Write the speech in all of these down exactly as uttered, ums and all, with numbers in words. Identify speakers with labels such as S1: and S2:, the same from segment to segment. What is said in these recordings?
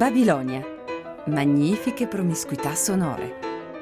S1: Babilonia. Magnifiche promiscuità sonore.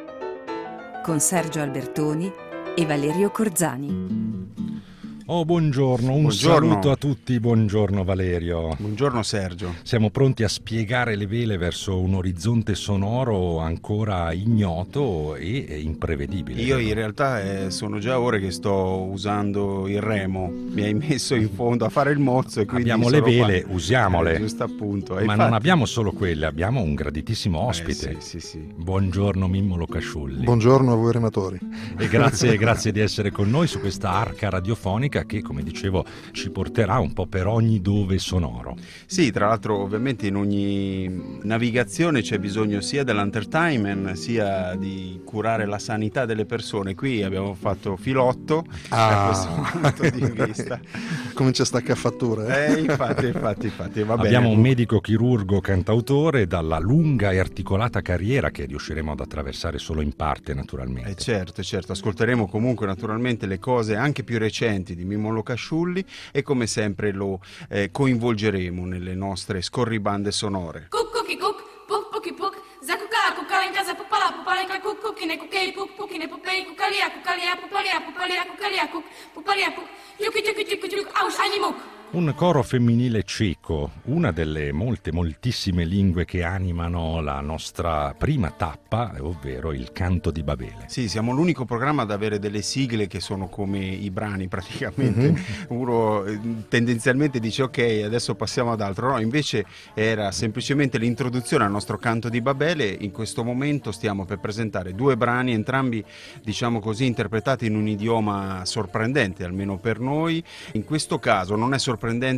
S1: Con Sergio Albertoni e Valerio Corzani.
S2: Oh, buongiorno, un
S3: buongiorno.
S2: Saluto a tutti, buongiorno Valerio.
S3: Buongiorno Sergio.
S2: Siamo pronti a spiegare le vele verso un orizzonte sonoro ancora ignoto e imprevedibile.
S3: Io in realtà eh, sono già ore che sto usando il remo, mi hai messo in fondo a fare il mozzo e quindi
S2: abbiamo le vele,
S3: qua.
S2: usiamole.
S3: Eh, giusto appunto.
S2: Ma
S3: infatti...
S2: non abbiamo solo quelle, abbiamo un graditissimo ospite.
S3: Eh, sì, sì, sì.
S2: Buongiorno Mimmo Locasciulli.
S4: Buongiorno a voi rematori.
S2: E grazie, grazie di essere con noi su questa arca radiofonica che, come dicevo, ci porterà un po' per ogni dove sonoro.
S3: Sì, tra l'altro ovviamente in ogni navigazione c'è bisogno sia dell'entertainment sia di curare la sanità delle persone. Qui abbiamo fatto filotto
S4: ah.
S3: da questo punto di vista.
S4: Comincia a staccare fatture.
S3: Eh, infatti, infatti, infatti, va bene.
S2: Abbiamo un medico chirurgo cantautore dalla lunga e articolata carriera che riusciremo ad attraversare solo in parte, naturalmente.
S3: Eh certo, certo, ascolteremo comunque naturalmente le cose anche più recenti di Mimmo Locasciulli e come sempre lo eh, coinvolgeremo nelle nostre scorribande sonore.
S5: Cuccucchi cuc, puc pucchi puc, zacuca, cucala in casa, pupala, pupala in casa, cuc cucchine, cucchei, puc pucchine, pupei, cucalia, cucalia, pupalia, pupalia, cucalia, cuc, pupalia, puc, yuki tuki tuki tuki, aus animuk.
S2: Un coro femminile ceco, una delle molte, moltissime lingue che animano la nostra prima tappa, ovvero il canto di Babele.
S3: Sì, siamo l'unico programma ad avere delle sigle che sono come i brani praticamente. Mm-hmm. Uno tendenzialmente dice ok, adesso passiamo ad altro. No, invece era semplicemente l'introduzione al nostro canto di Babele. In questo momento stiamo per presentare due brani, entrambi, diciamo così, interpretati in un idioma sorprendente, almeno per noi. In questo caso non è sorprendente,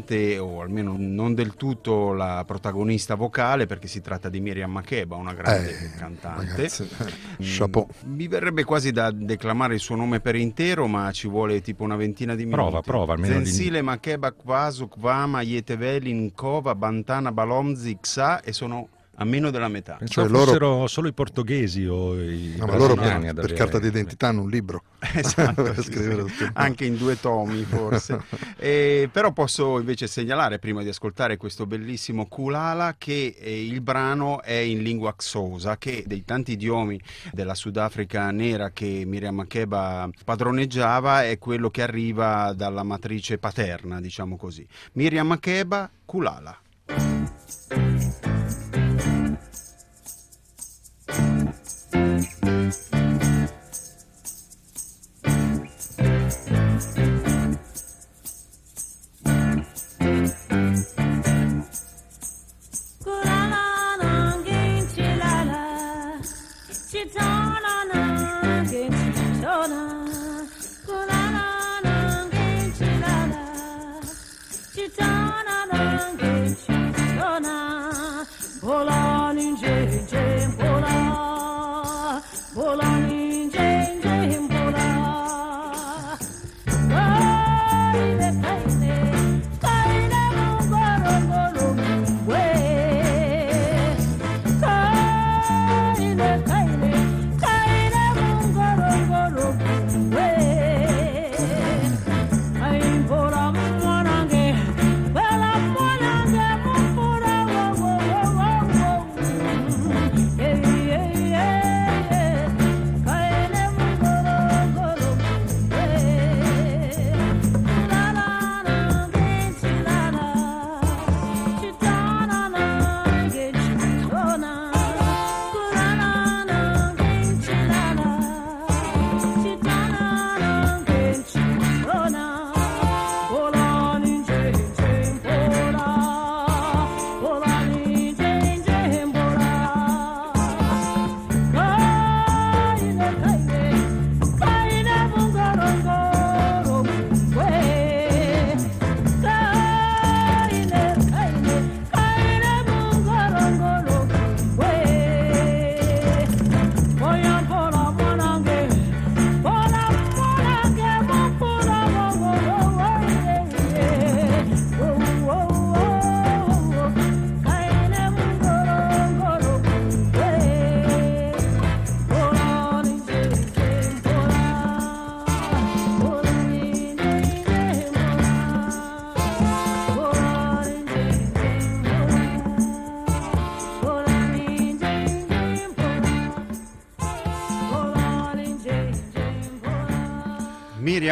S3: o almeno non del tutto, la protagonista vocale, perché si tratta di Miriam Makeba, una grande
S4: eh,
S3: cantante.
S4: Ragazzi, chapeau.
S3: Mi verrebbe quasi da declamare il suo nome per intero, ma ci vuole tipo una ventina di minuti.
S2: Prova, prova. Almeno
S3: Zensile Makeba Kvasu Kvama Yetevelin Kova Bantana Balomzi Xa, e sono a meno della metà.
S2: Pensavo
S4: cioè,
S2: fossero
S4: loro...
S2: solo i portoghesi o i
S4: no, ma loro per,
S2: brasiliani ad
S4: per
S2: avere...
S4: carta d'identità hanno un libro.
S3: Esatto,
S4: per scrivere tutto.
S3: Anche in due tomi forse. E, però posso invece segnalare, prima di ascoltare questo bellissimo Kulala, che eh, il brano è in lingua Xhosa, che dei tanti idiomi della Sudafrica nera che Miriam Makeba padroneggiava è quello che arriva dalla matrice paterna, diciamo così. Miriam Makeba, Kulala.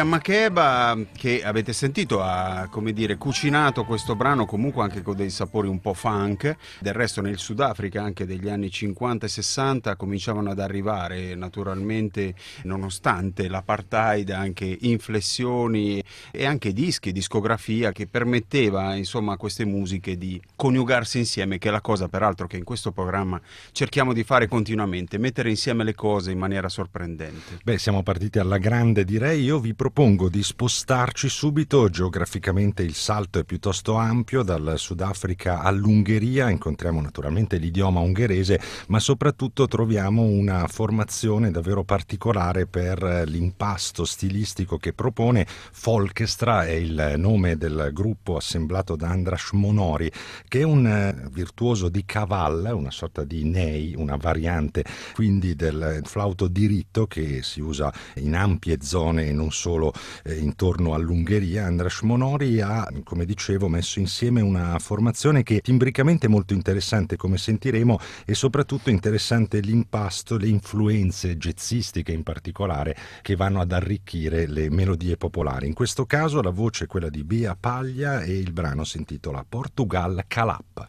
S3: Miriam Makeba, che avete sentito, ha, come dire, cucinato questo brano comunque anche con dei sapori un po' funk. Del resto nel Sudafrica anche degli anni cinquanta e sessanta cominciavano ad arrivare naturalmente, nonostante l'apartheid, anche inflessioni e anche dischi, discografia che permetteva insomma a queste musiche di coniugarsi insieme, che è la cosa peraltro che in questo programma cerchiamo di fare continuamente, mettere insieme le cose in maniera sorprendente.
S2: Beh, siamo partiti alla grande, direi. Io vi propongo di spostarci subito. Geograficamente il salto è piuttosto ampio, dal Sudafrica all'Ungheria. Incontriamo naturalmente l'idioma ungherese, ma soprattutto troviamo una formazione davvero particolare per l'impasto stilistico che propone. Folkestra è il nome del gruppo assemblato da Andras Monori, che è un virtuoso di kaval, una sorta di ney, una variante quindi del flauto diritto che si usa in ampie zone e non solo eh, intorno all'Ungheria. Andras Monori ha, come dicevo, messo insieme una formazione che timbricamente è molto interessante, come sentiremo, e soprattutto interessante l'impasto, le influenze jazzistiche in particolare che vanno ad arricchire le melodie popolari. In questo caso la voce è quella di Bia Paglia e il brano si intitola Portugal Calap.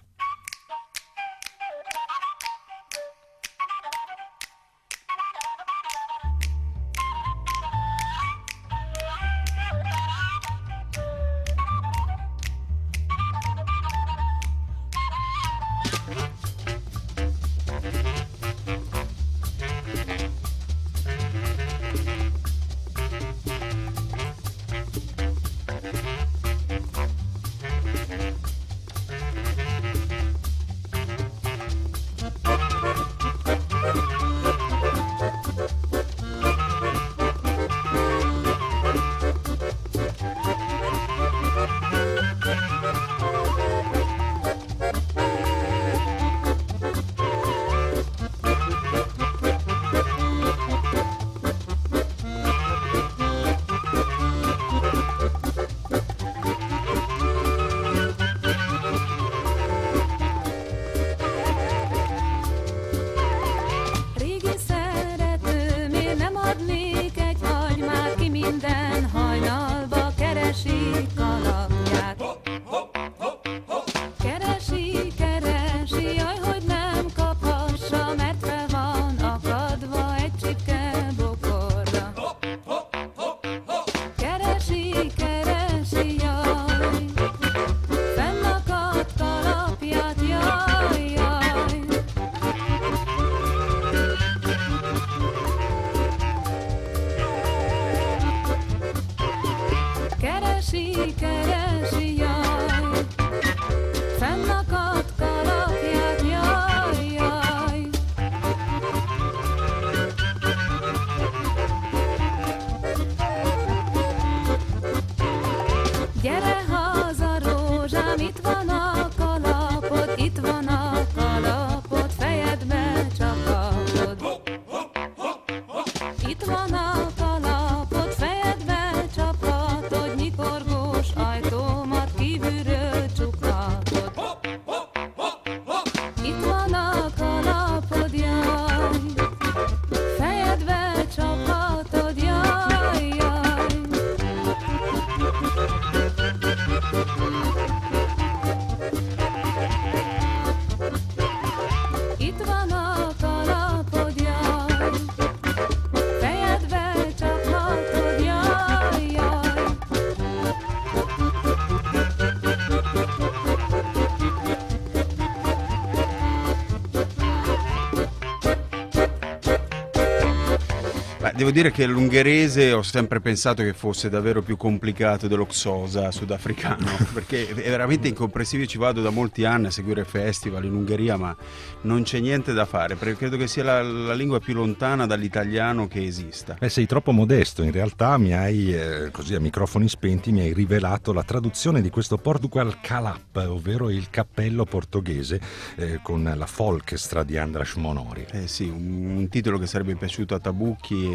S3: Devo dire che l'ungherese ho sempre pensato che fosse davvero più complicato dello Xhosa sudafricano, perché è veramente incomprensibile. Ci vado da molti anni a seguire festival in Ungheria, ma non c'è niente da fare, perché credo che sia la, la lingua più lontana dall'italiano che esista.
S2: Eh, sei troppo modesto, in realtà mi hai, eh, così a microfoni spenti, mi hai rivelato la traduzione di questo Portugal Calap, ovvero il cappello portoghese, eh, con la Folkestra di Andras Monori.
S3: Eh sì, un, un titolo che sarebbe piaciuto a Tabucchi e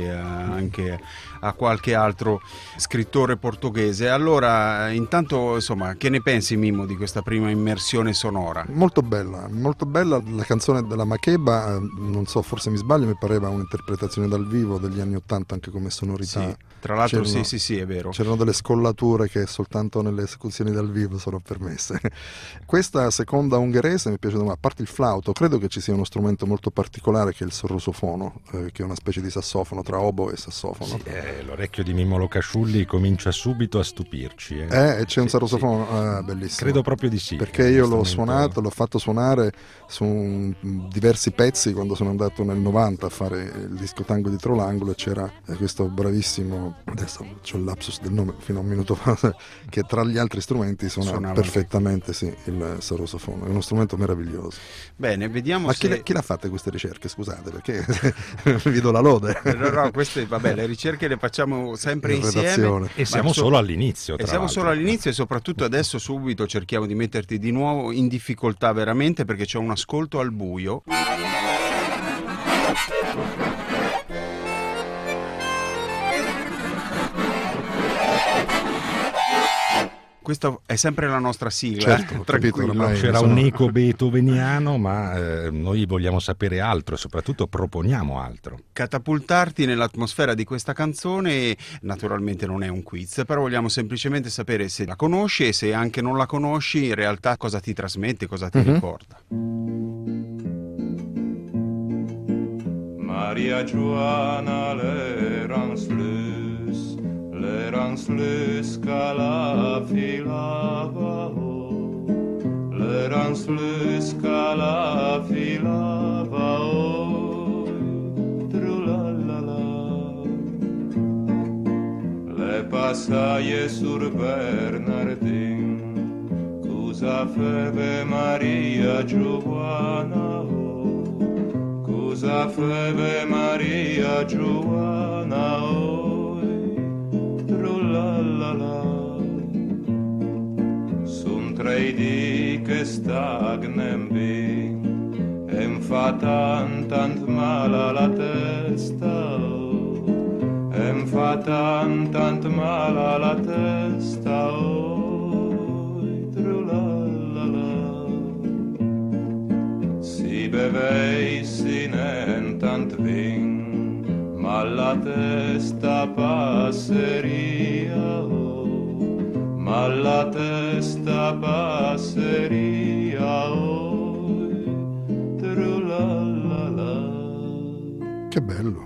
S3: e anche a qualche altro scrittore portoghese. Allora, intanto, insomma, che ne pensi, Mimmo, di questa prima immersione sonora?
S4: Molto bella, molto bella la canzone della Makeba, non so, forse mi sbaglio, mi pareva un'interpretazione dal vivo degli anni Ottanta anche come sonorità.
S3: Sì, tra l'altro
S4: c'erano,
S3: sì, sì, sì, è vero.
S4: C'erano delle scollature che soltanto nelle esecuzioni dal vivo sono permesse. Questa seconda ungherese mi piace, a parte il flauto, credo che ci sia uno strumento molto particolare che è il sorrusofono, eh, che è una specie di sassofono tra oboe e sassofono.
S2: Sì, eh, l'orecchio di Mimmo Locasciulli comincia subito a stupirci. Eh,
S4: eh c'è un
S2: sì,
S4: sarrusofono,
S2: sì.
S4: ah, bellissimo.
S2: Credo proprio di sì.
S4: Perché io l'ho suonato, l'ho fatto suonare su un, diversi pezzi quando sono andato nel novanta a fare il disco tango dietro l'angolo, e c'era questo bravissimo, adesso c'ho il lapsus del nome fino a un minuto fa, che tra gli altri strumenti suona
S3: Suonava
S4: perfettamente sì, il sarrusofono. È uno strumento meraviglioso.
S3: Bene, vediamo
S4: Ma
S3: se...
S4: chi, le, chi l'ha fatte queste ricerche? Scusate, perché vi do la lode.
S3: No, no, queste, vabbè, le ricerche le facciamo sempre
S4: In
S3: insieme.
S4: redazione.
S2: E siamo
S3: so-
S2: solo all'inizio.
S3: E
S2: tra
S3: siamo
S2: l'altro.
S3: solo all'inizio, e soprattutto adesso subito cerchiamo di metterti di nuovo in difficoltà veramente, perché c'è un ascolto al buio. Questa è sempre la nostra sigla.
S4: Certo,
S3: eh?
S4: ho capito,
S3: Tranquillo.
S4: ormai.
S2: C'era
S4: sono-
S2: un eco beethoveniano, ma eh, noi vogliamo sapere altro e soprattutto proponiamo altro.
S3: Catapultarti nell'atmosfera di questa canzone, naturalmente non è un quiz, però vogliamo semplicemente sapere se la conosci, e se anche non la conosci, in realtà cosa ti trasmette, cosa ti
S4: Mhm.
S3: ricorda.
S6: Maria Joana l'Eranslus, l'Eranslus cala filava o, l'Eranslus cala filava o, trulalala. Le passaie sur Bernardin, cosa febe Maria Giovanna o, cosa febe Maria Giovanna oi, trulalala. Sunt trei di che stagnem bin, em fa tant tant mal alla testa, oh, em fa tant tant mal alla testa, oi, trulalala. Si bevei sin tant vin, ma la testa passeria, oh, ma la testa passeria, oh, trulalala.
S4: Che bello.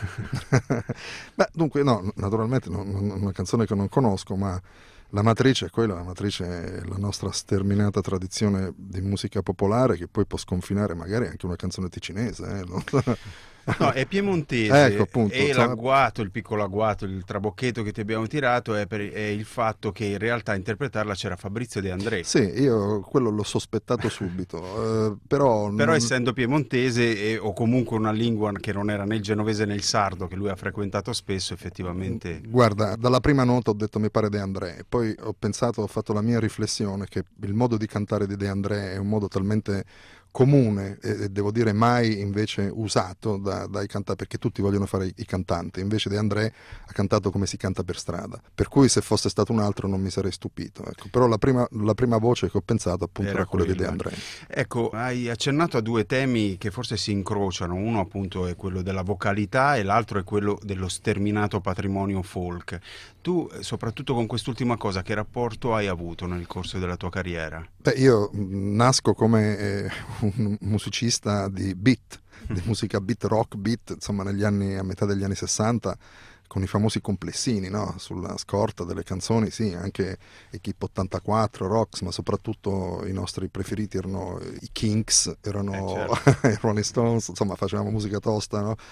S4: Beh, dunque, no, naturalmente non, non, una canzone che non conosco, ma la matrice è quella, la matrice è la nostra sterminata tradizione di musica popolare, che poi può sconfinare magari anche una canzone ticinese. Eh, no?
S3: No, è piemontese.
S4: Ecco, appunto,
S3: E
S4: insomma-
S3: l'agguato, il piccolo agguato, il trabocchetto che ti abbiamo tirato è, per, è il fatto che in realtà a interpretarla c'era Fabrizio De André.
S4: Sì, io quello l'ho sospettato subito, eh, però...
S3: Però
S4: non-
S3: essendo piemontese e, o comunque una lingua che non era né il genovese né il sardo, che lui ha frequentato spesso, effettivamente...
S4: Guarda, dalla prima nota ho detto mi pare De André, poi ho pensato, ho fatto la mia riflessione che il modo di cantare di De André è un modo talmente comune e, e devo dire mai invece usato da, dai cantanti, perché tutti vogliono fare i, i cantanti, invece De André ha cantato come si canta per strada, per cui se fosse stato un altro non mi sarei stupito, ecco. Però la prima, la prima voce che ho pensato appunto era,
S3: Era
S4: quella di De
S3: quella.
S4: André.
S3: Ecco, hai accennato a due temi che forse si incrociano, uno appunto è quello della vocalità e l'altro è quello dello sterminato patrimonio folk. Tu, soprattutto con quest'ultima cosa, che rapporto hai avuto nel corso della tua carriera?
S4: Beh, io mh, nasco come eh, un musicista di beat, di musica beat, rock beat, insomma negli anni, a metà degli anni sessanta, con i famosi complessini, no? Sulla scorta delle canzoni, sì, anche Equipe ottantaquattro, Rocks, ma soprattutto i nostri preferiti erano i Kinks, erano
S3: Eh, certo.
S4: i Rolling Stones, insomma facevamo musica tosta, no?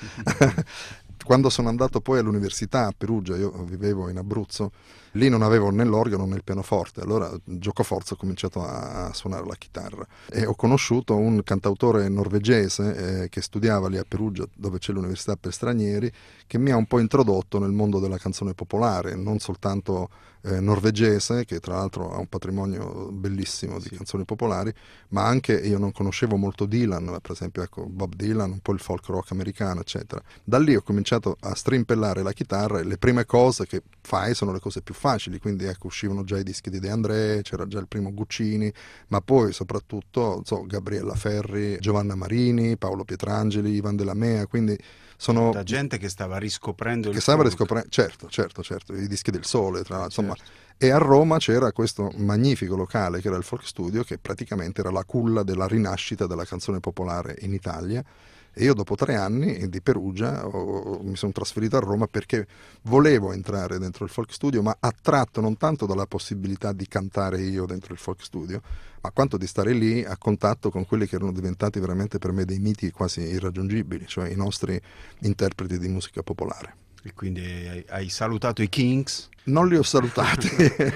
S4: Quando sono andato poi all'università a Perugia, io vivevo in Abruzzo, lì non avevo né l'organo né il pianoforte, allora giocoforza ho cominciato a, a suonare la chitarra e ho conosciuto un cantautore norvegese eh, che studiava lì a Perugia, dove c'è l'università per stranieri, che mi ha un po' introdotto nel mondo della canzone popolare, non soltanto eh, norvegese, che tra l'altro ha un patrimonio bellissimo di
S3: Sì.
S4: canzoni popolari, ma anche io non conoscevo molto Dylan, per esempio ecco, Bob Dylan, un po' il folk rock americano, eccetera. Da lì ho cominciato cominciato a strimpellare la chitarra e le prime cose che fai sono le cose più facili, quindi ecco, uscivano già i dischi di De André, c'era già il primo Guccini, ma poi soprattutto so, Gabriella Ferri, Giovanna Marini, Paolo Pietrangeli, Ivan Della Mea, quindi sono
S3: da gente che stava riscoprendo il
S4: che stava
S3: folk.
S4: riscoprendo, certo, certo, certo, i dischi del Sole, tra l'altro, insomma.
S3: Certo.
S4: E a Roma c'era questo magnifico locale che era il Folk Studio, che praticamente era la culla della rinascita della canzone popolare in Italia. E io dopo tre anni di Perugia ho, mi sono trasferito a Roma perché volevo entrare dentro il Folk Studio, ma attratto non tanto dalla possibilità di cantare io dentro il Folk Studio, ma quanto di stare lì a contatto con quelli che erano diventati veramente per me dei miti quasi irraggiungibili, cioè i nostri interpreti di musica popolare.
S3: E quindi hai, hai salutato i Kings?
S4: Non li ho salutati,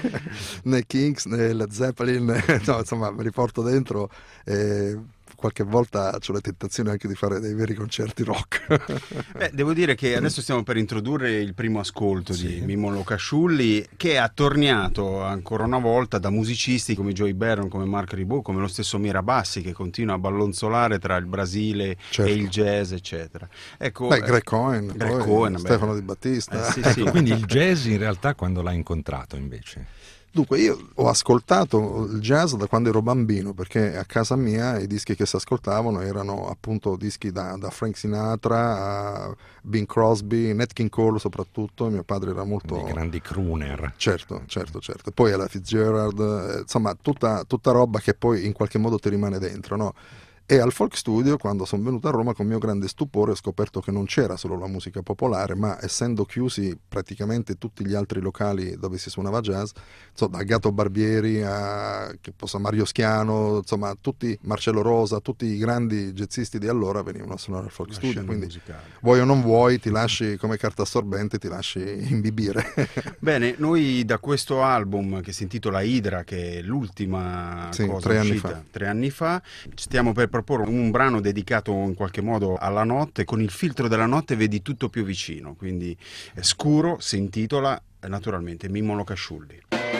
S4: né Kings né Led Zeppelin, no, insomma mi riporto dentro e qualche volta ho le tentazioni anche di fare dei veri concerti rock.
S3: Beh, devo dire che adesso stiamo per introdurre il primo ascolto
S4: Sì.
S3: di Mimmo Locasciulli, che è attorniato ancora una volta da musicisti come Joey Barron, come Mark Ribot, come lo stesso Mira Bassi, che continua a ballonzolare tra il Brasile
S4: Certo.
S3: e il jazz, eccetera. Ecco,
S4: Beh, Greg Cohen,
S3: Greg
S4: poi
S3: Cohen,
S4: Stefano
S3: beh.
S4: Di Battista.
S3: Eh, sì,
S2: Ecco,
S3: sì.
S2: quindi il jazz in realtà quando l'hai incontrato invece?
S4: Dunque io ho ascoltato il jazz da quando ero bambino, perché a casa mia i dischi che si ascoltavano erano appunto dischi da, da Frank Sinatra a Bing Crosby, Nat King Cole soprattutto. Mio padre era molto...
S2: Dei grandi crooner.
S4: Certo, certo, certo. Poi alla Fitzgerald, eh, insomma tutta, tutta roba che poi in qualche modo ti rimane dentro, no? E al Folk Studio, quando sono venuto a Roma, con mio grande stupore ho scoperto che non c'era solo la musica popolare, ma essendo chiusi praticamente tutti gli altri locali dove si suonava jazz, insomma, da Gato Barbieri a che posso, Mario Schiano, insomma tutti, Marcello Rosa, tutti i grandi jazzisti di allora venivano a suonare al Folk
S3: La
S4: Studio,
S3: scena
S4: quindi
S3: musicale.
S4: vuoi o non vuoi ti lasci come carta assorbente, ti lasci imbibire.
S3: Bene, noi da questo album che si intitola Idra, che è l'ultima
S4: Sì,
S3: cosa
S4: tre anni
S3: uscita
S4: fa.
S3: tre anni fa, stiamo per proporre un brano dedicato in qualche modo alla notte. Con il filtro della notte vedi tutto più vicino, quindi è scuro, si intitola naturalmente Mimmo Locasciulli.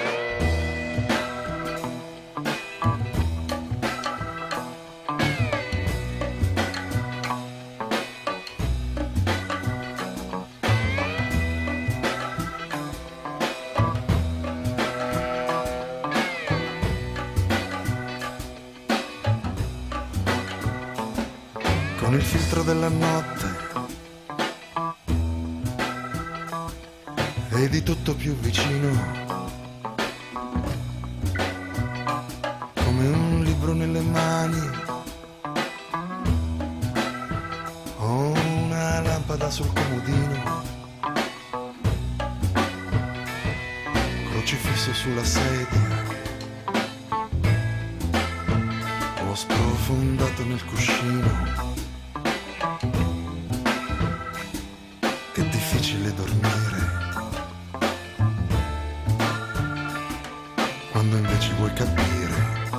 S7: Con il filtro della notte vedi tutto più vicino, come un libro nelle mani o una lampada sul comodino, crocifisso sulla sedia o sprofondato nel cuscino. È difficile dormire quando invece vuoi capire.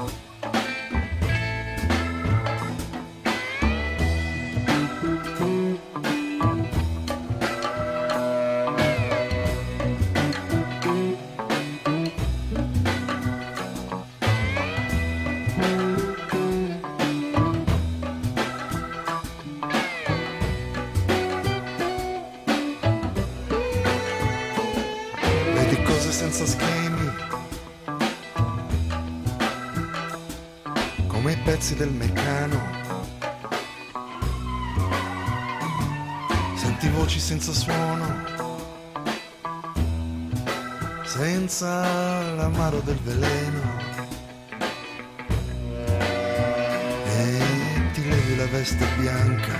S7: Vedi cose senza schemi, come i pezzi del Meccano. Senti voci senza suono, senza l'amaro del veleno. E ti levi la veste bianca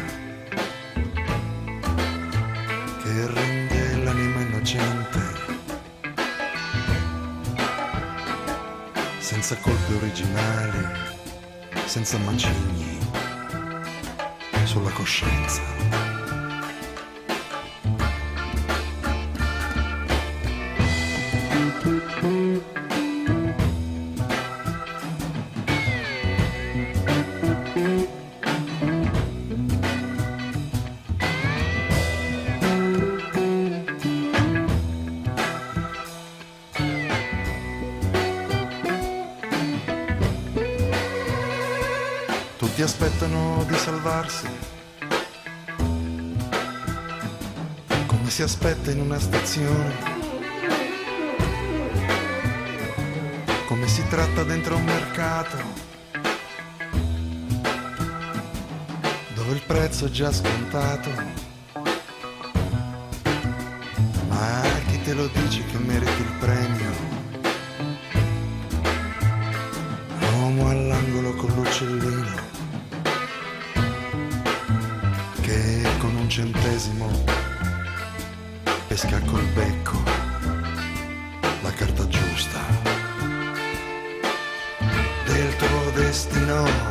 S7: che rende l'anima innocente, senza colpi originali, senza macigni sulla coscienza. Tutti aspettano di salvarsi si aspetta in una stazione, come si tratta dentro un mercato, dove il prezzo è già scontato, ma chi te lo dice che meriti il premio? Uomo all'angolo con l'uccellino, che con un centesimo pesca col becco la carta giusta del tuo destino.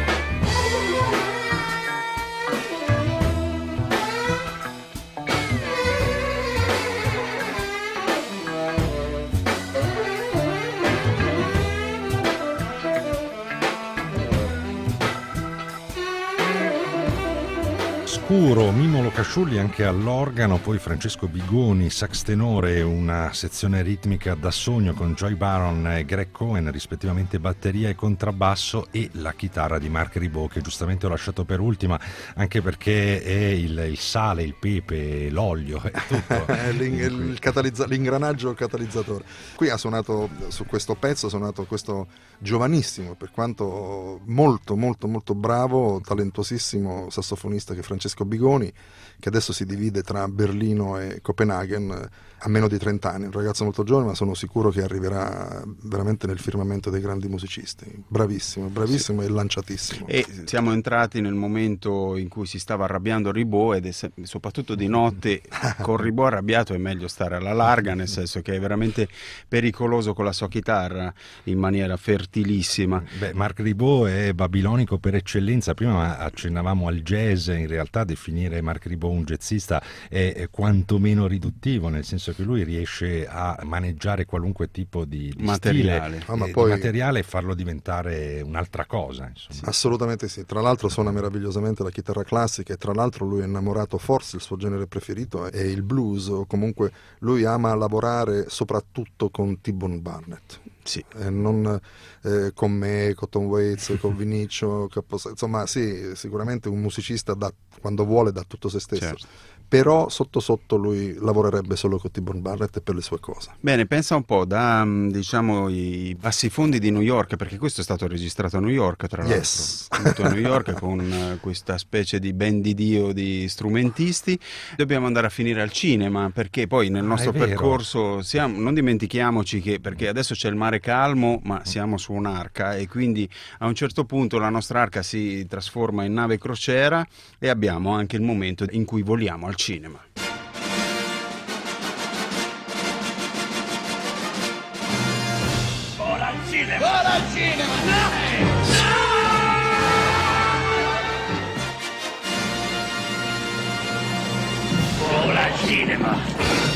S2: Scuro, Mimo Locasciulli anche all'organo, poi Francesco Bigoni, sax tenore, una sezione ritmica da sogno con Joy Baron e Greg Cohen, rispettivamente batteria e contrabbasso, e la chitarra di Marc Ribot, che giustamente ho lasciato per ultima, anche perché è il, il sale, il pepe, l'olio, è tutto.
S4: L'ing- il catalizza- l'ingranaggio catalizzatore. Qui ha suonato, su questo pezzo, ha suonato questo giovanissimo, per quanto molto molto molto bravo, talentuosissimo sassofonista che è Francesco Bigoni, che adesso si divide tra Berlino e Copenaghen, a meno di trenta anni, un ragazzo molto giovane, ma sono sicuro che arriverà veramente nel firmamento dei grandi musicisti. Bravissimo, bravissimo sì. E lanciatissimo.
S3: E siamo entrati nel momento in cui si stava arrabbiando Ribot, ed è se- soprattutto di notte con Ribot arrabbiato è meglio stare alla larga, nel senso che è veramente pericoloso con la sua chitarra in maniera fertilissima.
S2: Beh, Marc Ribot è babilonico per eccellenza. Prima accennavamo al jazz, in realtà definire Marc Ribot un jazzista è, è quantomeno riduttivo, nel senso che lui riesce a maneggiare qualunque tipo di, di
S3: materiale,
S2: stile,
S4: ah, ma
S2: eh,
S4: poi...
S2: di materiale e farlo diventare un'altra cosa, insomma.
S4: Sì. Assolutamente sì, tra l'altro suona meravigliosamente la chitarra classica, e tra l'altro lui è innamorato, forse il suo genere preferito è il blues, o comunque lui ama lavorare soprattutto con T-Bone Barnett.
S3: Sì.
S4: Eh, non eh, con me, con Tom Waits, con Vinicio, Capos- insomma sì, sicuramente un musicista da, quando vuole dà tutto se stesso.
S3: Certo.
S4: Però sotto sotto lui lavorerebbe solo con T-Bone Barnett e per le sue cose.
S3: Bene, pensa un po', da diciamo i bassifondi di New York, perché questo è stato registrato a New York, tra l'altro,
S4: Yes.
S3: tutto a New York con uh, questa specie di ben di Dio di strumentisti. Dobbiamo andare a finire al cinema, perché poi nel nostro
S2: Ah, è vero.
S3: percorso siamo, non dimentichiamoci che, perché adesso c'è il mare calmo, ma siamo su un'arca, e quindi a un certo punto la nostra arca si trasforma in nave crociera, e abbiamo anche il momento in cui voliamo al cinema.
S8: Vola al cinema! Vola al cinema! No! Vola al cinema!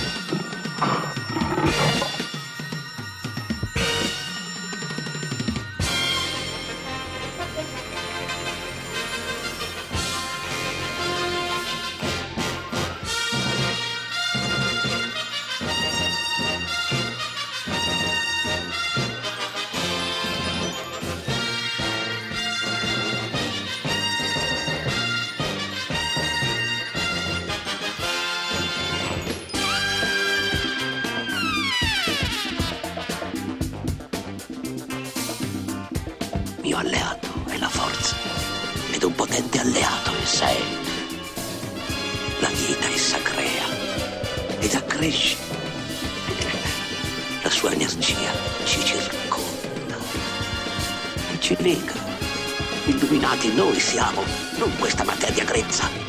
S9: Mio alleato è la forza, ed un potente alleato in sé. La vita essa crea ed accresce. La sua energia ci circonda, ci lega. Illuminati noi siamo, non questa materia grezza.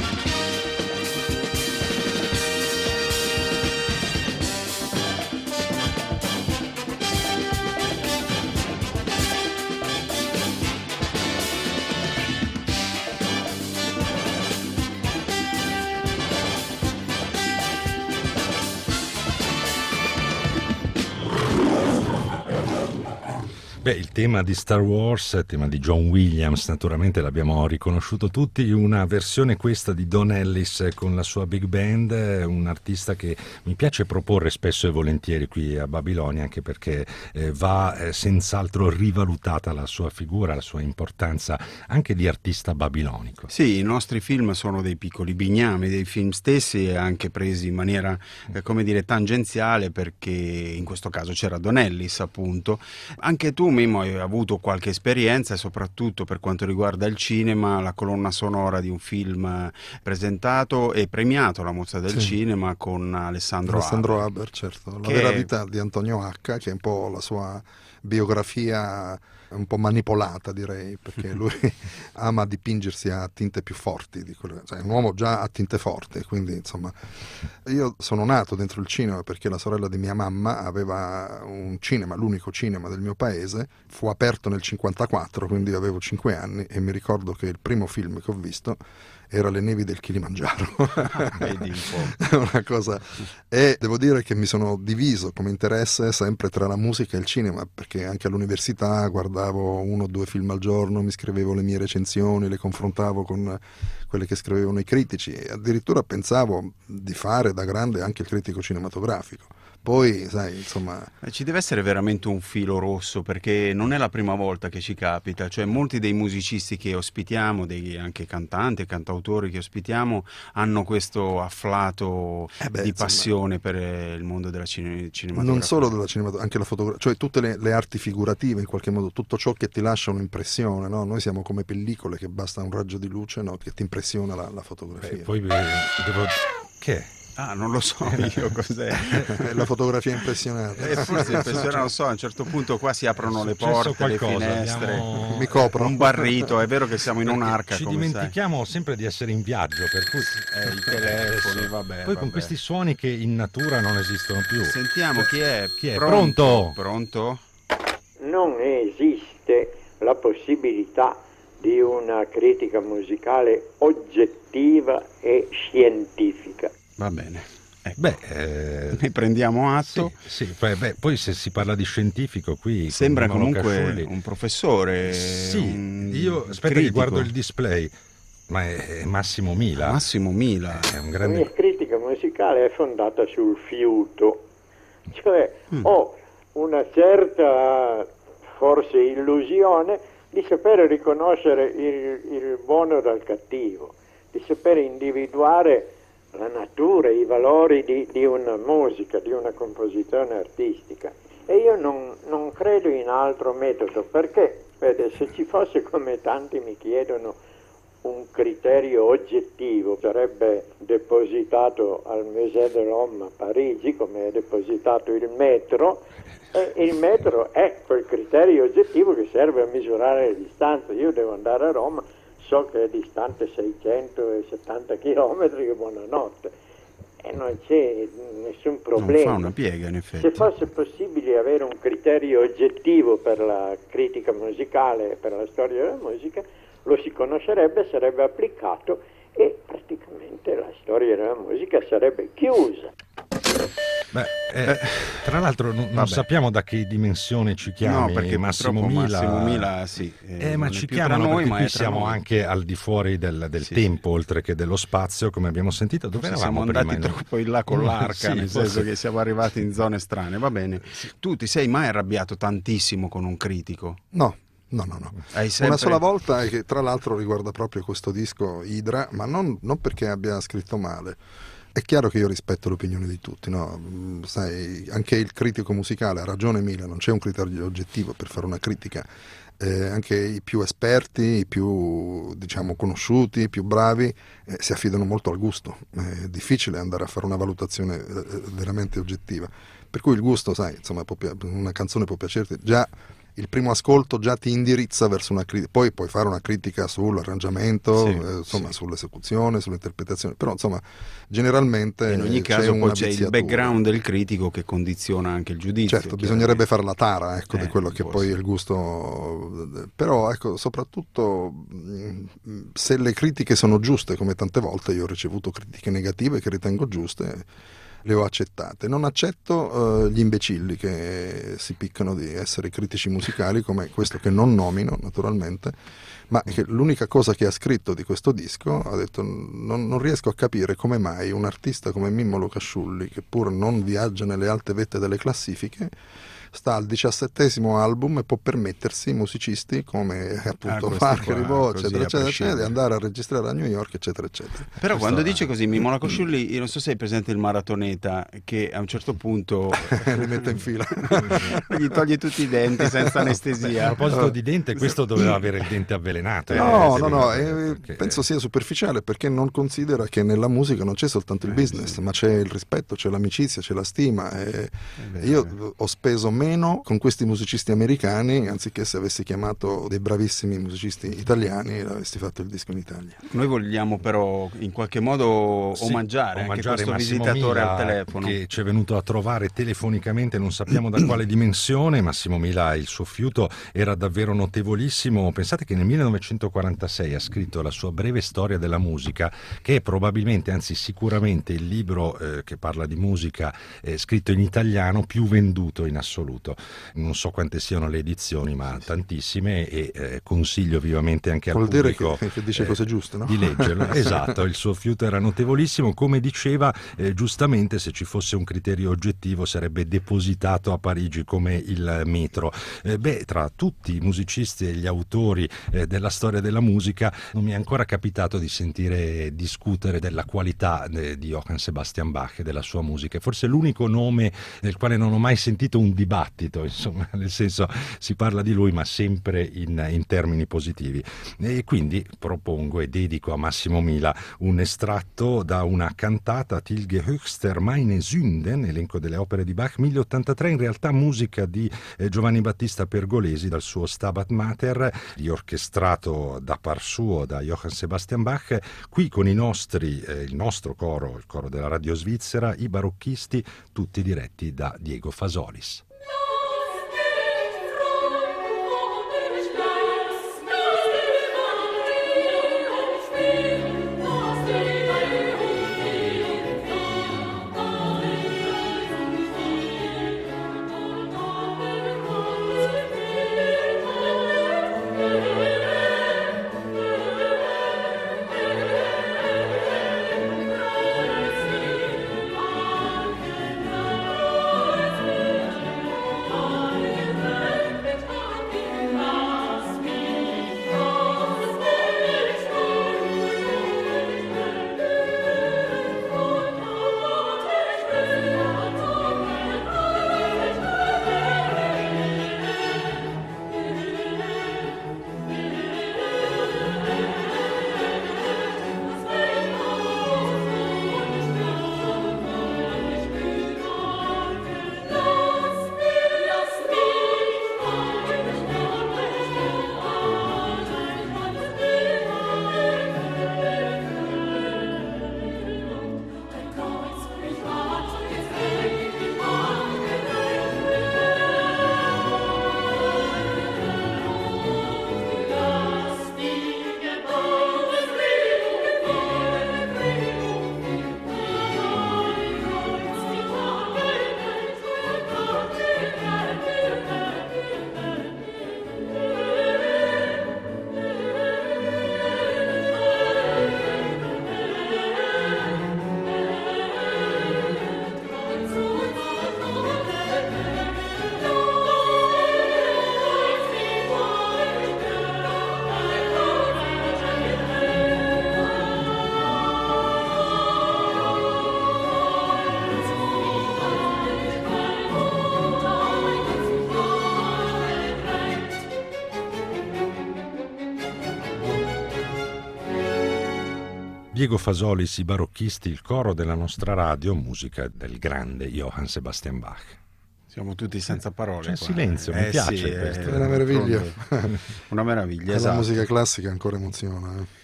S2: Beh, il tema di Star Wars, tema di John Williams, naturalmente l'abbiamo riconosciuto tutti, una versione questa di Don Ellis con la sua big band, un artista che mi piace proporre spesso e volentieri qui a Babilonia, anche perché eh, va eh, senz'altro rivalutata la sua figura, la sua importanza anche di artista babilonico.
S3: Sì, i nostri film sono dei piccoli bignami dei film stessi, e anche presi in maniera eh, come dire tangenziale, perché in questo caso c'era Don Ellis, appunto. Anche tu, Mimmo, hai avuto qualche esperienza, e soprattutto per quanto riguarda il cinema, la colonna sonora di un film presentato e premiato alla Mostra del
S4: sì.
S3: Cinema con Alessandro,
S4: Alessandro
S3: Haber,
S4: Haber, certo. La
S3: che...
S4: vera vita di Antonio H, che è un po' la sua biografia un po' manipolata, direi, perché lui ama dipingersi a tinte più forti di quelle, cioè è un uomo già a tinte forti, quindi insomma io sono nato dentro il cinema perché la sorella di mia mamma aveva un cinema, l'unico cinema del mio paese, fu aperto nel cinquantaquattro, quindi avevo cinque anni, e mi ricordo che il primo film che ho visto era Le nevi del Kilimangiaro.
S3: Vedi un po'.
S4: Una cosa. E devo dire che mi sono diviso come interesse sempre tra la musica e il cinema, perché anche all'università guardavo uno o due film al giorno, mi scrivevo le mie recensioni, le confrontavo con quelle che scrivevano i critici, e addirittura pensavo di fare da grande anche il critico cinematografico. Poi, sai, insomma...
S3: Ci deve essere veramente un filo rosso, perché non è la prima volta che ci capita, cioè molti dei musicisti che ospitiamo, dei anche cantanti e cantautori che ospitiamo, hanno questo afflato
S4: eh beh,
S3: di
S4: insomma, passione
S3: per il mondo della cine- cinematografia.
S4: Non solo della cinematografia, anche la fotografia, cioè tutte le, le arti figurative in qualche modo, tutto ciò che ti lascia un'impressione, no? Noi siamo come pellicole che basta un raggio di luce, no? Che ti impressiona la, la fotografia.
S2: Eh, poi devo... Che è?
S3: Ah, non lo so io cos'è.
S4: La fotografia impressionante.
S3: Eh, forse impressionante, non so, a un certo punto qua si aprono le porte,
S2: qualcosa,
S3: le finestre,
S2: abbiamo...
S4: mi copro.
S3: Un barrito, è vero che siamo in un'arca.
S2: Ci
S3: come
S2: dimentichiamo
S3: sai.
S2: sempre di essere in viaggio, per cui
S3: eh, i telefoni, vabbè.
S2: Poi
S3: vabbè.
S2: con questi suoni che in natura non esistono più.
S3: Sentiamo chi è.
S2: Chi è?
S3: Pronto?
S2: Pronto?
S3: Pronto?
S10: Non esiste la possibilità di una critica musicale oggettiva e scientifica.
S3: Va bene. Ecco.
S2: Beh, eh,
S3: ne prendiamo atto.
S2: Sì, sì, poi, beh, poi se si parla di scientifico qui
S3: sembra
S2: con
S3: comunque
S2: Casciulli,
S3: un professore.
S2: Sì,
S3: un
S2: io aspetta che guardo il display, ma è, è Massimo Mila.
S3: Massimo Mila.
S2: È un grande...
S10: La mia critica musicale è fondata sul fiuto, cioè mm. ho una certa forse illusione di sapere riconoscere il, il buono dal cattivo, di sapere individuare la natura, i valori di, di una musica, di una composizione artistica. E io non, non credo in altro metodo, perché vede, se ci fosse, come tanti mi chiedono, un criterio oggettivo, sarebbe depositato al Musée de l'Homme a Parigi, come è depositato il metro, e il metro è quel criterio oggettivo che serve a misurare le distanze. Io devo andare a Roma, so che è distante seicentosettanta chilometri, che buonanotte, e non c'è nessun problema.
S3: Non fa una piega, in effetti.
S10: Se fosse possibile avere un criterio oggettivo per la critica musicale, per la storia della musica, lo si conoscerebbe, sarebbe applicato e praticamente la storia della musica sarebbe chiusa.
S2: Beh, eh, tra l'altro non, non sappiamo da che dimensione ci chiami,
S3: no, perché
S2: Massimo Mila.
S3: Massimo Mila sì,
S2: eh, eh, ma ci chiamano
S3: noi,
S2: perché
S3: ma
S2: qui siamo
S3: noi.
S2: anche al di fuori del, del
S3: sì,
S2: tempo,
S3: sì.
S2: oltre che dello spazio, come abbiamo sentito. Dove
S3: Forse
S2: eravamo
S3: siamo andati
S2: prima?
S3: troppo in là con l'arca,
S2: sì,
S3: nel
S2: forse...
S3: senso che siamo arrivati in zone strane. Va bene. Tu ti sei mai arrabbiato tantissimo con un critico?
S4: No. No, no, no.
S3: Hai sempre...
S4: Una sola volta, e che tra l'altro riguarda proprio questo disco Idra, ma non, non perché abbia scritto male. È chiaro che io rispetto l'opinione di tutti, no? Sai, anche il critico musicale ha ragione Mila, non c'è un criterio oggettivo per fare una critica. Eh, anche i più esperti, i più diciamo conosciuti, i più bravi eh, si affidano molto al gusto. È difficile andare a fare una valutazione eh, veramente oggettiva. Per cui il gusto, sai, insomma, può, una canzone può piacerti già. Il primo ascolto già ti indirizza verso una critica, poi puoi fare una critica sull'arrangiamento,
S3: sì,
S4: eh, insomma,
S3: sì.
S4: sull'esecuzione, sull'interpretazione, però insomma generalmente
S3: in ogni
S4: c'è
S3: caso
S4: una
S3: poi c'è
S4: viziatura.
S3: il background del critico che condiziona anche il giudizio.
S4: Certo, bisognerebbe fare la tara, ecco,
S3: eh,
S4: di quello che
S3: forse.
S4: poi è il gusto, però ecco, soprattutto se le critiche sono giuste, come tante volte io ho ricevuto critiche negative che ritengo giuste, le ho accettate. Non accetto uh, gli imbecilli che si piccano di essere critici musicali, come questo che non nomino naturalmente, ma che l'unica cosa che ha scritto di questo disco ha detto non, non riesco a capire come mai un artista come Mimmo Lucasciulli, che pur non viaggia nelle alte vette delle classifiche, sta al diciassettesimo album e può permettersi musicisti come appunto
S3: ah,
S4: Mark
S3: qua,
S4: Ribot,
S3: così,
S4: eccetera, eccetera, eccetera, di andare a registrare a New York, eccetera, eccetera.
S3: Però
S4: Questo
S3: quando
S4: è...
S3: dice così Mimmo Lucasciulli, io non so se hai presente il maratoneta che a un certo punto
S4: li mette in fila,
S3: gli toglie tutti i denti senza anestesia.
S2: A proposito di dente, questo doveva avere il dente avvelenato.
S4: No,
S2: eh,
S4: no, no, eh,
S2: perché...
S4: penso sia superficiale, perché non considera che nella musica non c'è soltanto il business, ma c'è il rispetto, c'è l'amicizia, c'è la stima. E io ho speso meno con questi musicisti americani anziché se avessi chiamato dei bravissimi musicisti italiani e avessi fatto il disco in Italia.
S3: Noi vogliamo però in qualche modo
S2: sì,
S3: omaggiare,
S2: omaggiare
S3: anche questo
S2: Massimo
S3: visitatore
S2: Mila,
S3: al telefono
S2: che ci è venuto a trovare telefonicamente, non sappiamo da quale dimensione. Massimo Mila, il suo fiuto era davvero notevolissimo. Pensate che nel millenovecentoquarantasei ha scritto la sua breve storia della musica, che è probabilmente, anzi sicuramente, il libro eh, che parla di musica eh, scritto in italiano più venduto in assoluto. Non so quante siano le edizioni, ma tantissime, e eh, consiglio vivamente anche al
S4: Vuol
S2: pubblico
S4: dire che, che dice
S2: eh,
S4: cose giuste, no?
S2: di leggerlo. Esatto, il suo fiuto era notevolissimo, come diceva eh, giustamente, se ci fosse un criterio oggettivo sarebbe depositato a Parigi come il metro. Eh, beh, tra tutti i musicisti e gli autori eh, della storia della musica non mi è ancora capitato di sentire discutere della qualità eh, di Johann Sebastian Bach e della sua musica. Forse l'unico nome del quale non ho mai sentito un dibattito, insomma, nel senso, si parla di lui ma sempre in, in termini positivi. E quindi propongo e dedico a Massimo Mila un estratto da una cantata, Tilge Höchster Meine Sünden, elenco delle opere di Bach, mille ottantatré, in realtà musica di eh, Giovanni Battista Pergolesi, dal suo Stabat Mater, riorchestrato da par suo da Johann Sebastian Bach, qui con i nostri, eh, il nostro coro, il coro della Radio Svizzera, i barocchisti, tutti diretti da Diego Fasolis. Diego Fasolis, i barocchisti, il coro della nostra radio, musica del grande Johann Sebastian Bach.
S3: Siamo tutti senza parole.
S2: C'è
S3: qua.
S2: silenzio,
S3: eh,
S2: mi piace
S3: sì,
S2: questo.
S4: È una meraviglia.
S3: Una meraviglia,
S4: esatto.
S3: esatto.
S4: La musica classica ancora emoziona. Eh.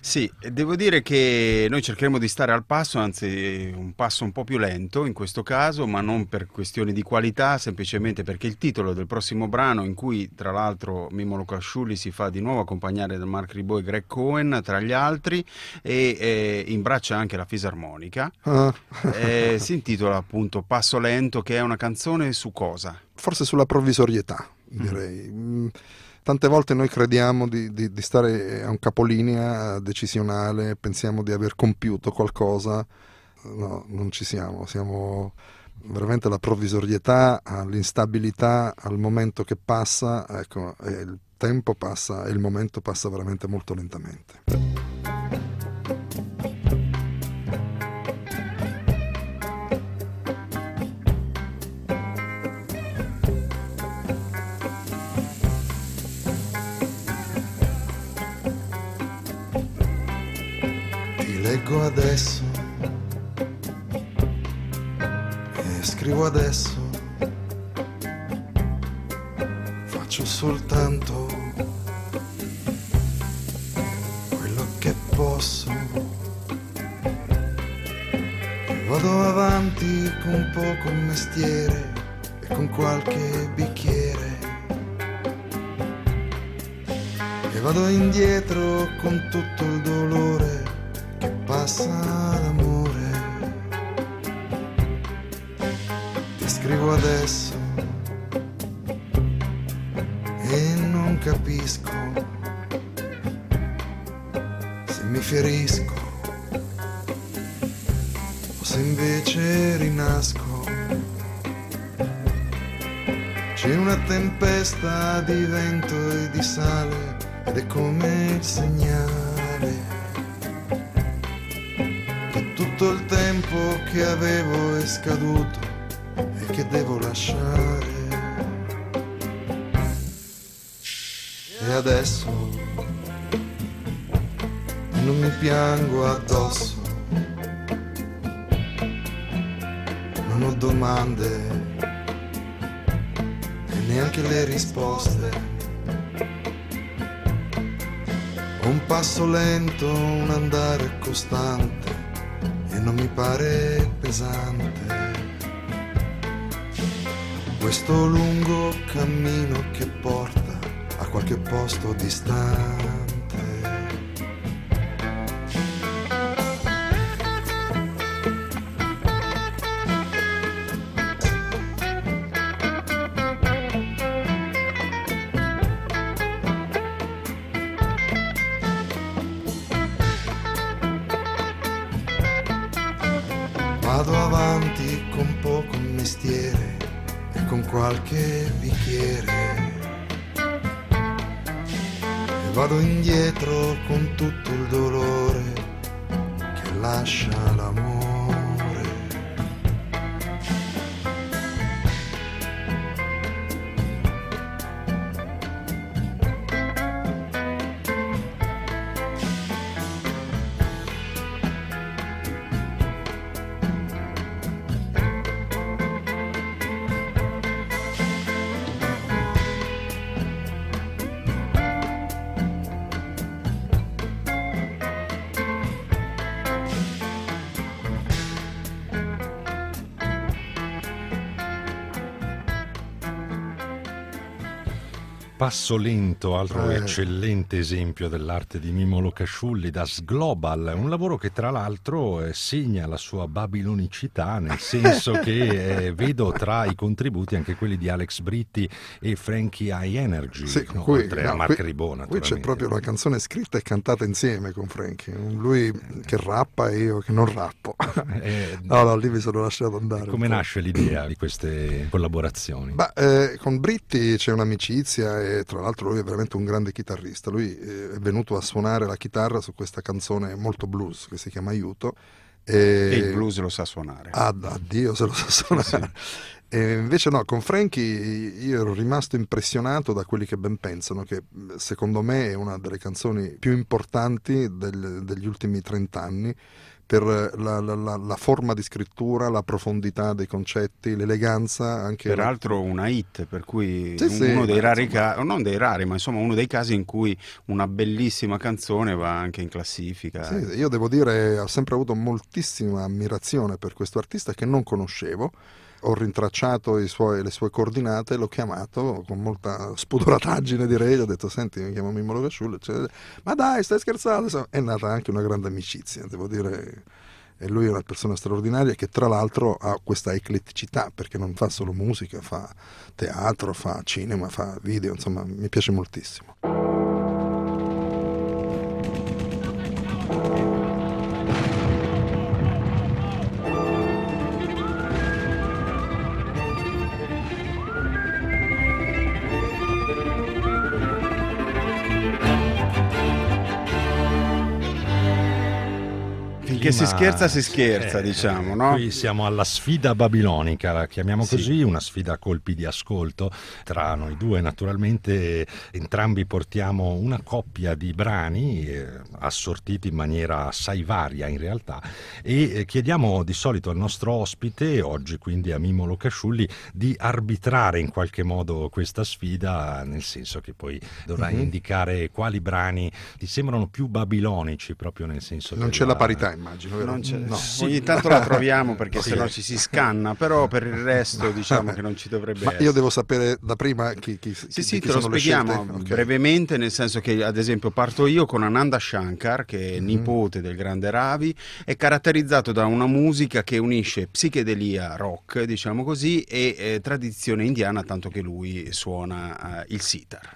S3: Sì, devo dire che noi cercheremo di stare al passo, anzi un passo un po' più lento in questo caso, ma non per questioni di qualità, semplicemente perché il titolo del prossimo brano, in cui tra l'altro Mimmo Lucasciulli si fa di nuovo accompagnare da Mark Ribot e Greg Cohen tra gli altri, e eh, imbraccia anche la fisarmonica,
S4: ah.
S3: eh, si intitola appunto Passo lento, che è una canzone su cosa?
S4: Forse sulla provvisorietà, direi. Mm. Tante volte noi crediamo di, di, di stare a un capolinea decisionale, pensiamo di aver compiuto qualcosa, no, non ci siamo, siamo veramente alla provvisorietà, all'instabilità, al momento che passa, ecco, e il tempo passa e il momento passa veramente molto lentamente.
S7: Leggo adesso e scrivo adesso, faccio soltanto quello che posso e vado avanti con poco mestiere e con qualche bicchiere e vado indietro con tutto il dolore che passa l'amore. Ti scrivo adesso e non capisco se mi ferisco o se invece rinasco. C'è una tempesta di vento e di sale ed è come il segnale tutto il tempo che avevo è scaduto e che devo lasciare. E adesso non mi piango addosso, non ho domande e neanche le risposte. Ho un passo lento, un andare costante e non mi pare pesante questo lungo cammino che porta a qualche posto distante. Vado avanti con poco mestiere e con qualche bicchiere e vado indietro con tutto il dolore che lascia l'amore.
S2: Passo lento, altro
S4: Eh.
S2: eccellente esempio dell'arte di Mimmo Lucasciulli, Das Global, un lavoro che tra l'altro eh, segna la sua babilonicità, nel senso che eh, vedo tra i contributi anche quelli di Alex Britti e Frankie High Energy,
S4: Sì,
S2: no,
S4: qui,
S2: oltre
S4: no,
S2: a Mark
S4: qui-
S2: Ribot
S4: qui
S2: naturalmente.
S4: c'è proprio una canzone scritta e cantata insieme con Frankie, lui che rappa e io che non rappo.
S2: Eh,
S4: No, no, lì mi sono lasciato andare.
S2: Come
S4: un po'.
S2: nasce l'idea di queste collaborazioni?
S4: Ma eh, con Britti c'è un'amicizia e tra l'altro lui è veramente un grande chitarrista. Lui eh, è venuto a suonare la chitarra su questa canzone molto blues che si chiama Aiuto. E,
S3: E il blues lo sa suonare.
S4: Ah, addio se lo sa suonare. E invece no, con Frankie io ero rimasto impressionato da quelli che ben pensano, che secondo me è una delle canzoni più importanti del- degli ultimi trent'anni, per la, la, la, la forma di scrittura, la profondità dei concetti, l'eleganza. Anche
S3: Peraltro
S4: la...
S3: una hit, per cui
S4: sì,
S3: uno
S4: sì,
S3: dei rari
S4: insomma...
S3: casi, non dei rari, ma insomma uno dei casi in cui una bellissima canzone va anche in classifica.
S4: Sì, io devo dire, ho sempre avuto moltissima ammirazione per questo artista che non conoscevo. Ho rintracciato i suoi, le sue coordinate, l'ho chiamato con molta spudorataggine, direi, ho detto senti, mi chiamo Mimmo Locasciulli, cioè, ma dai, stai scherzando? È nata anche una grande amicizia, devo dire, e lui è una persona straordinaria che tra l'altro ha questa ecletticità, perché non fa solo musica, fa teatro, fa cinema, fa video, insomma mi piace moltissimo.
S3: Che si scherza, si scherza, eh, diciamo, no?
S2: Qui siamo alla sfida babilonica, la chiamiamo sì. così, una sfida a colpi di ascolto tra noi due. Naturalmente entrambi portiamo una coppia di brani eh, assortiti in maniera assai varia in realtà e eh, chiediamo di solito al nostro ospite, oggi quindi a Mimmo Locasciulli, di arbitrare in qualche modo questa sfida, nel senso che poi dovrai mm-hmm. indicare quali brani ti sembrano più babilonici, proprio nel senso
S4: non
S2: che
S4: c'è
S2: la...
S4: la parità, immagino.
S3: Non c'è,
S4: no.
S3: sì. Ogni tanto la troviamo perché sì. sennò ci si scanna, però per il resto diciamo che non ci dovrebbe
S4: Ma
S3: essere.
S4: io devo sapere da prima chi, chi,
S3: sì,
S4: chi,
S3: sì,
S4: chi
S3: te lo
S4: sono
S3: spieghiamo
S4: okay.
S3: brevemente, nel senso che ad esempio parto io con Ananda Shankar, che è mm-hmm. nipote del grande Ravi, è caratterizzato da una musica che unisce psichedelia rock, diciamo così, e eh, tradizione indiana, tanto che lui suona eh, il sitar.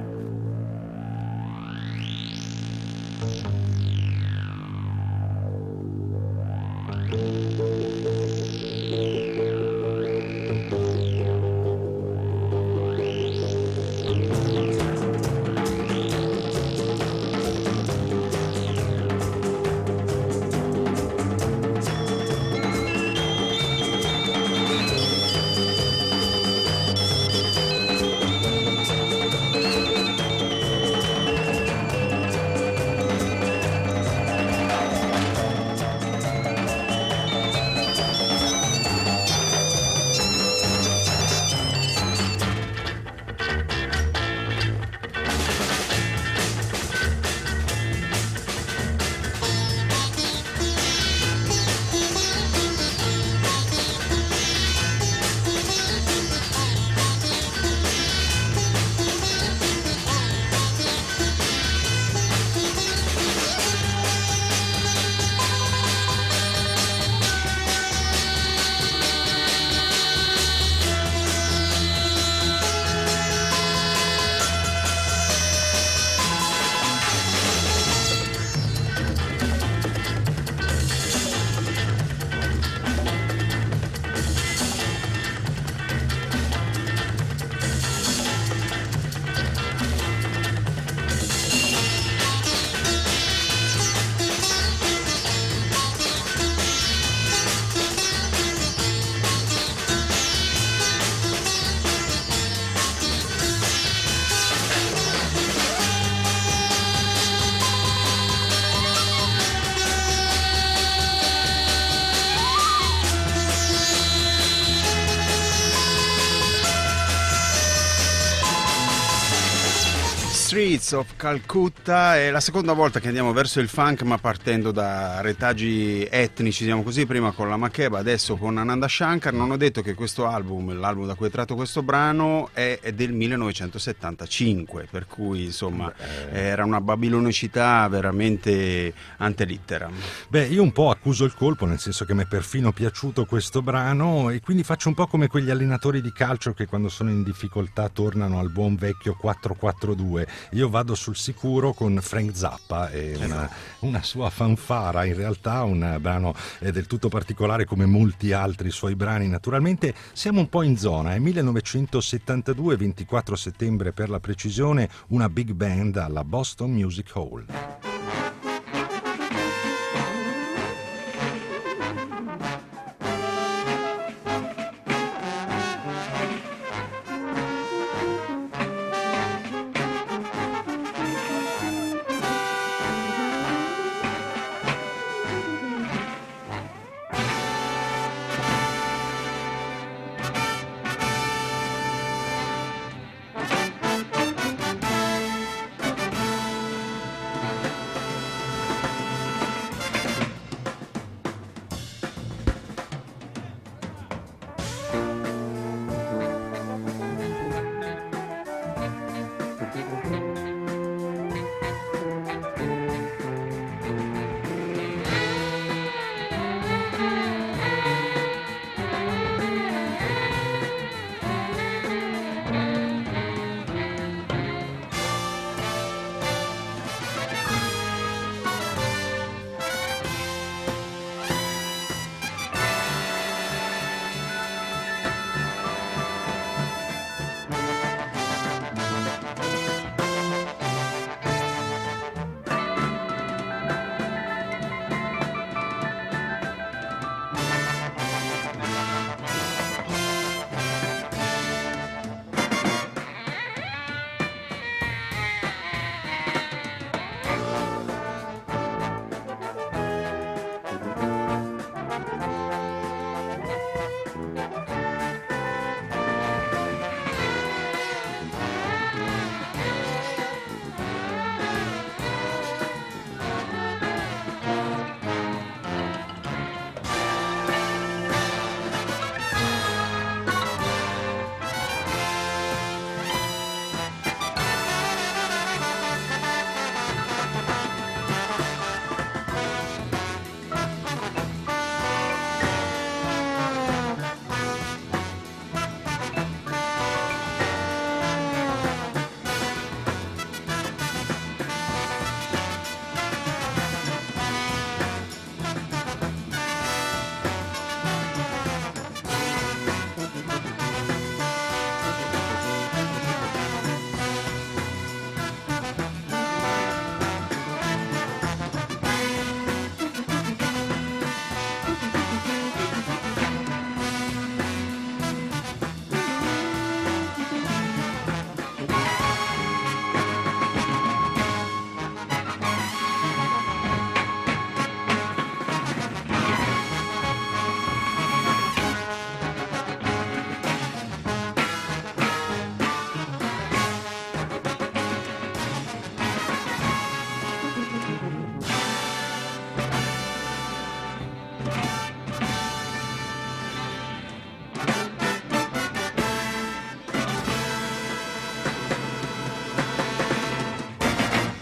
S3: Streets of Calcutta è la seconda volta che andiamo verso il funk, ma partendo da retaggi etnici, diciamo così, prima con la Makeba, adesso con Ananda Shankar. Non ho detto che questo album, l'album da cui è tratto questo brano, è, è del millenovecentosettantacinque, per cui insomma Beh. era una babilonicità veramente ante litteram.
S2: Beh, io un po' accuso il colpo, nel senso che mi è perfino piaciuto questo brano e quindi faccio un po' come quegli allenatori di calcio che quando sono in difficoltà tornano al buon vecchio quattro quattro due. Io vado sul sicuro con Frank Zappa e una, una sua fanfara, in realtà un brano del tutto particolare come molti altri suoi brani. Naturalmente siamo un po' in zona, è millenovecentosettantadue, ventiquattro settembre per la precisione, una big band alla Boston Music Hall.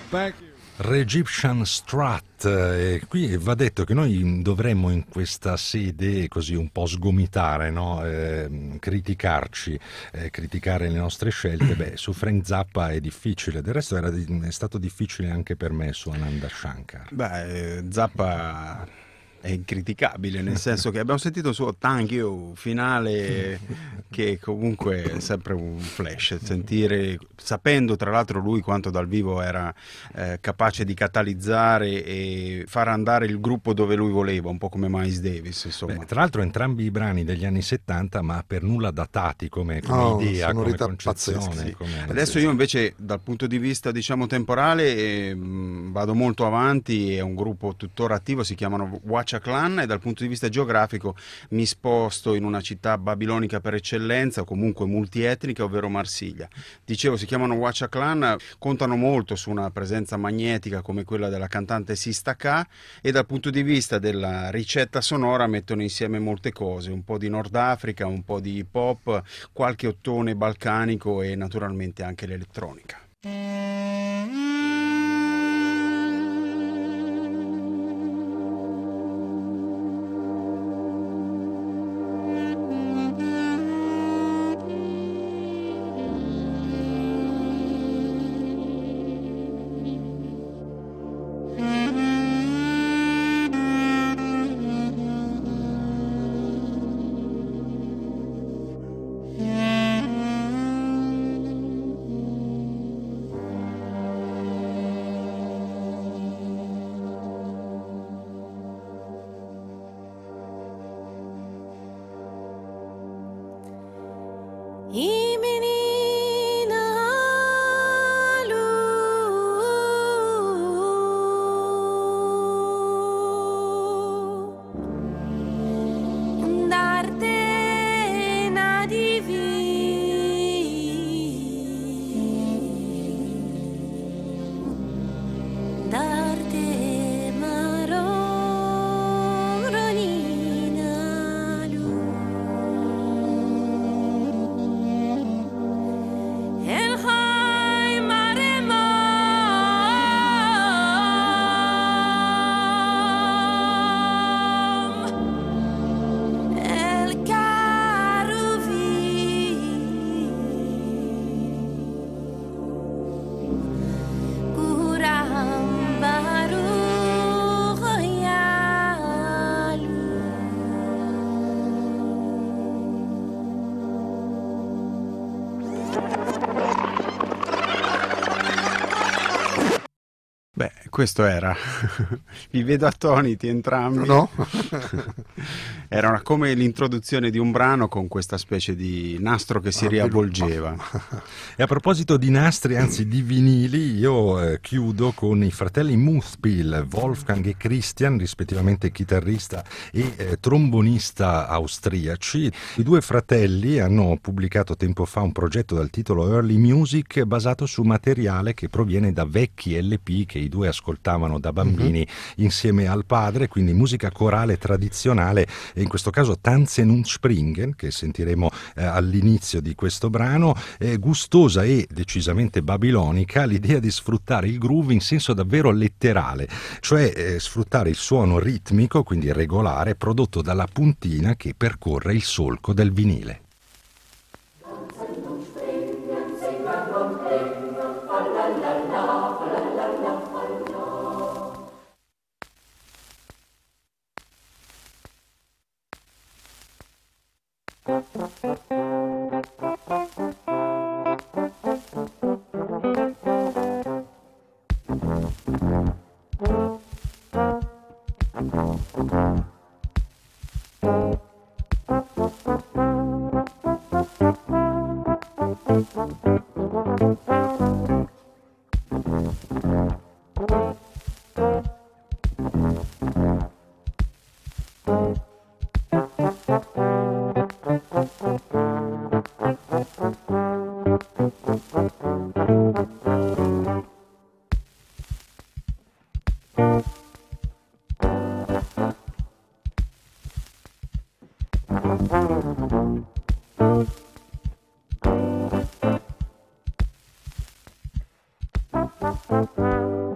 S2: Egyptian Strut, e qui va detto che noi dovremmo in questa sede così un po' sgomitare, no? eh, criticarci, eh, criticare le nostre scelte. Beh, su Frank Zappa è difficile, del resto era di, è stato difficile anche per me su Ananda Shankar.
S3: Beh, Zappa è incriticabile, nel senso che abbiamo sentito il suo Thank You finale, che comunque è sempre un flash, sentire, sapendo tra l'altro lui quanto dal vivo era eh, capace di catalizzare e far andare il gruppo dove lui voleva, un po' come Miles Davis, insomma.
S2: Beh, tra l'altro entrambi i brani degli anni settanta, ma per nulla datati come, come
S4: oh,
S2: idea, come
S4: sonorità
S2: concezione.
S4: pazzesche, sì.
S2: come...
S3: Adesso io invece dal punto di vista diciamo temporale eh, mh, vado molto avanti, è un gruppo tuttora attivo, si chiamano Watch Clan, e dal punto di vista geografico mi sposto in una città babilonica per eccellenza o comunque multietnica, ovvero Marsiglia. Dicevo, si chiamano Watch Clan, contano molto su una presenza magnetica come quella della cantante Sista K, e dal punto di vista della ricetta sonora mettono insieme molte cose, un po' di Nord Africa, un po' di hip hop, qualche ottone balcanico e naturalmente anche l'elettronica. Beh, questo era. Vi vedo attoniti entrambi.
S4: No?
S3: Era una, come l'introduzione di un brano con questa specie di nastro che si ah, riavvolgeva.
S2: E a proposito di nastri, anzi di vinili, io eh, chiudo con i fratelli Muthpil, Wolfgang e Christian, rispettivamente chitarrista e eh, trombonista austriaci. I due fratelli hanno pubblicato tempo fa un progetto dal titolo Early Music, basato su materiale che proviene da vecchi L P che i due ascoltavano da bambini mm-hmm. insieme al padre, quindi musica corale tradizionale, e in questo caso Tanzen und Springen, che sentiremo eh, all'inizio di questo brano, eh, gustosa e decisamente babilonica, l'idea di sfruttare il groove in senso davvero letterale, cioè eh, sfruttare il suono ritmico, quindi regolare, prodotto dalla puntina che percorre il solco del vinile. Thank you.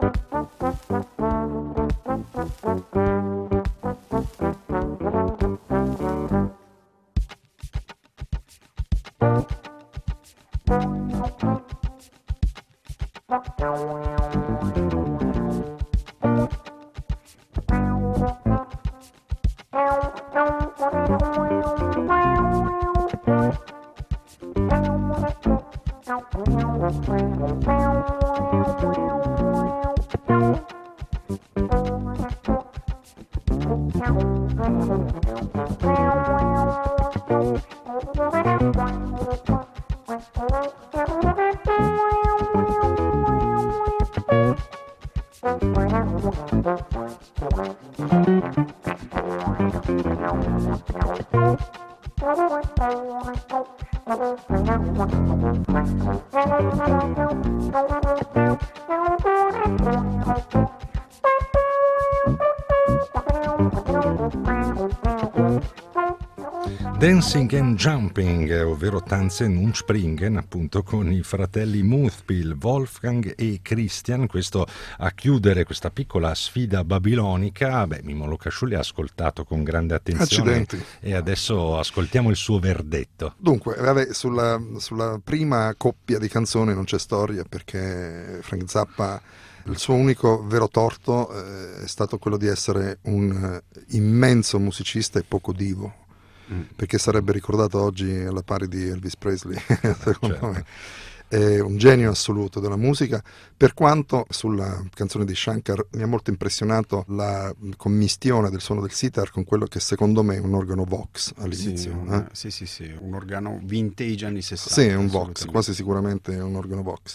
S2: Dancing and Jumping, ovvero Tanzen und Springen, appunto con i fratelli Muthpil, Wolfgang e Christian, questo a chiudere questa piccola sfida babilonica. Beh, Mimmo Locasciulli ha ascoltato con grande attenzione.
S4: Accidenti.
S2: E adesso ascoltiamo il suo verdetto.
S4: Dunque, vabbè, sulla, sulla prima coppia di canzoni non c'è storia, perché Frank Zappa, il suo unico vero torto eh, è stato quello di essere un eh, immenso musicista e poco divo. Perché sarebbe ricordato oggi alla pari di Elvis Presley, secondo certo. me. È un genio assoluto della musica, per quanto sulla canzone di Shankar mi ha molto impressionato la commistione del suono del sitar con quello che secondo me è un organo Vox all'inizio.
S3: Sì, un,
S4: eh?
S3: sì, sì, sì, un organo vintage anni sessanta.
S4: Sì, un Vox, quasi sicuramente è un organo Vox.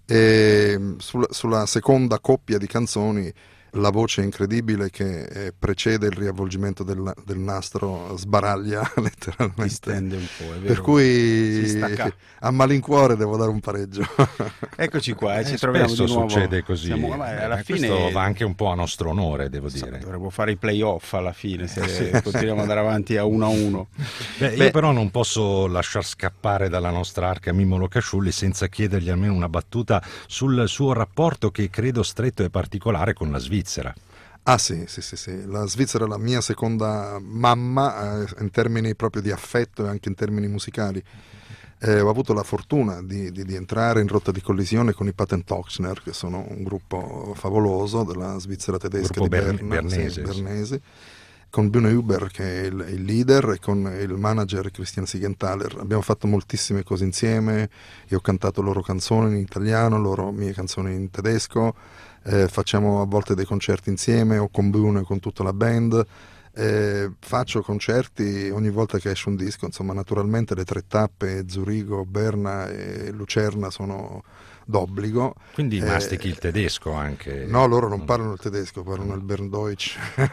S4: E sulla, sulla seconda coppia di canzoni la voce incredibile che eh, precede il riavvolgimento del, del nastro sbaraglia letteralmente.
S3: Si stende un po', è vero.
S4: Per cui a malincuore devo dare un pareggio.
S3: Eccoci qua, eh, ci
S2: eh,
S3: troviamo
S2: spesso
S3: di nuovo.
S2: Succede così.
S3: Siamo, eh, alla
S2: eh,
S3: fine
S2: questo va anche un po' a nostro onore, devo
S3: so,
S2: dire.
S3: Dovremmo fare i play-off alla fine se
S2: sì,
S3: continuiamo
S2: sì.
S3: ad andare avanti a uno a uno.
S2: Beh,
S3: Beh,
S2: io però non posso lasciar scappare dalla nostra arca Mimmo Locasciulli senza chiedergli almeno una battuta sul suo rapporto, che credo stretto e particolare, con la Svizzera.
S4: Ah sì, sì, sì, sì. La Svizzera è la mia seconda mamma eh, in termini proprio di affetto e anche in termini musicali. Eh, ho avuto la fortuna di, di, di entrare in rotta di collisione con i Patent Ochsner, che sono un gruppo favoloso della Svizzera tedesca
S2: gruppo
S4: di
S2: Ber-
S4: Berna,
S2: Bernese,
S4: sì, Bernesi, con Bune Huber che è il, il leader e con il manager Christian Siegenthaler. Abbiamo fatto moltissime cose insieme, io ho cantato loro canzoni in italiano, loro mie canzoni in tedesco. Eh, facciamo a volte dei concerti insieme o con Bune, con tutta la band. Eh, faccio concerti ogni volta che esce un disco, insomma. Naturalmente le tre tappe Zurigo, Berna e Lucerna sono d'obbligo.
S2: Quindi
S4: eh,
S2: mastichi il tedesco anche?
S4: No, loro non parlano il tedesco, parlano il Berndeutsch.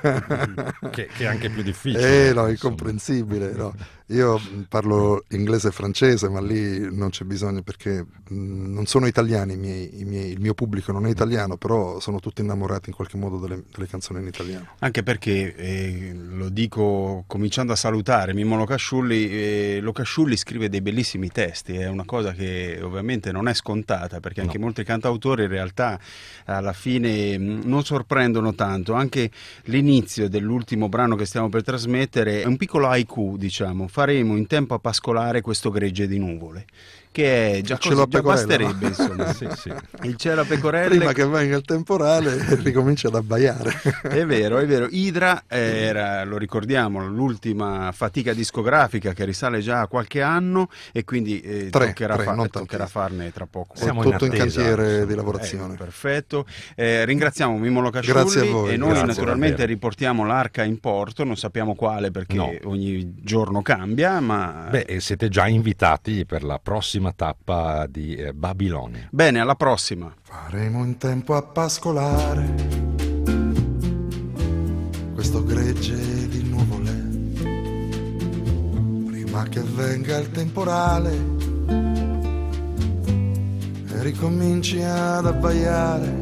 S2: che, che è anche più difficile.
S4: Eh no, è incomprensibile. No. Io parlo inglese e francese, ma lì non c'è bisogno, perché mh, non sono italiani i miei, i miei, il mio pubblico non è italiano, però sono tutti innamorati in qualche modo delle, delle canzoni in italiano.
S3: Anche perché, eh, lo dico cominciando a salutare Mimmo Locasciulli, eh, Locasciulli scrive dei bellissimi testi, è una cosa che ovviamente non è scontata, perché anche no. molti cantautori in realtà alla fine mh, non sorprendono tanto. Anche l'inizio dell'ultimo brano che stiamo per trasmettere è un piccolo haiku, diciamo. Faremo in tempo a pascolare questo gregge di nuvole, che è già, così, già basterebbe, insomma. sì, sì. Il cielo a pecorelle.
S4: Prima che venga il temporale ricomincia ad abbaiare.
S3: È vero, è vero. Idra era, lo ricordiamo, l'ultima fatica discografica che risale già a qualche anno, e quindi eh,
S4: tre,
S3: toccherà,
S4: tre,
S3: fa- toccherà farne tra poco.
S4: Siamo tutto in, in cantiere di lavorazione.
S3: Eh, perfetto. Eh, ringraziamo Mimmo Locasciulli.
S4: Grazie a voi.
S3: E noi
S4: Grazie,
S3: naturalmente riportiamo l'arca in porto, non sappiamo quale perché
S2: no.
S3: ogni giorno cambia, ma...
S2: Beh, siete già invitati per la prossima tappa di eh, Babilonia.
S3: Bene, alla prossima.
S7: Faremo in tempo a pascolare questo gregge di nuvole prima che venga il temporale e ricominci ad abbaiare.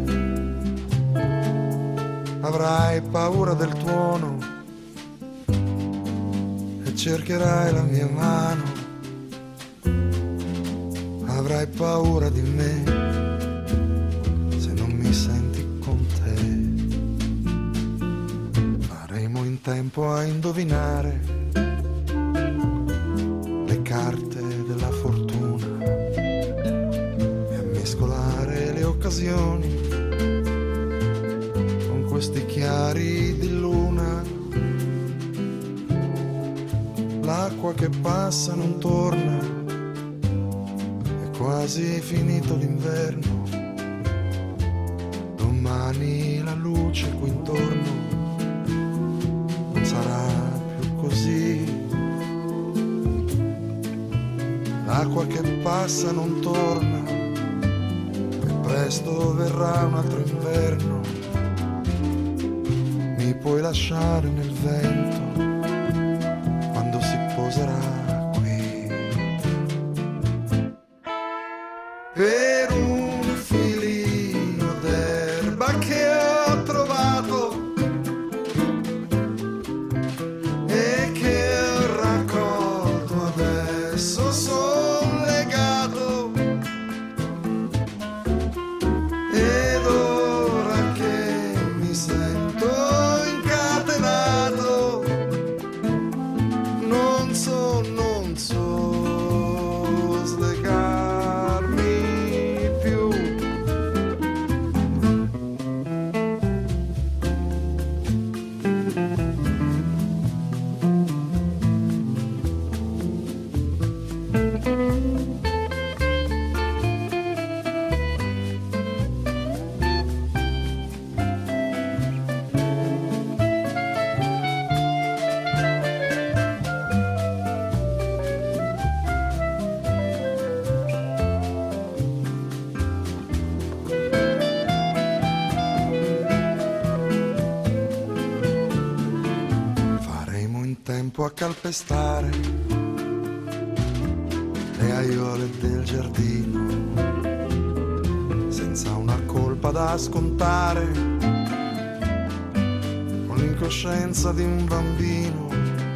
S7: Avrai paura del tuono e cercherai la mia mano. Avrai paura di me se non mi senti con te. Faremo in tempo a indovinare le carte della fortuna e a mescolare le occasioni stazioni, con questi chiari di luna, l'acqua che passa non torna, è quasi finito l'inverno, domani la luce qui intorno non sarà più così. L'acqua che passa non torna e presto verrà un altro inverno. Mi puoi lasciare nel vento quando si poserà qui. Per un filino d'erba che ho trovato e che ho raccolto adesso sono a calpestare le aiuole del giardino senza una colpa da scontare, con l'incoscienza di un bambino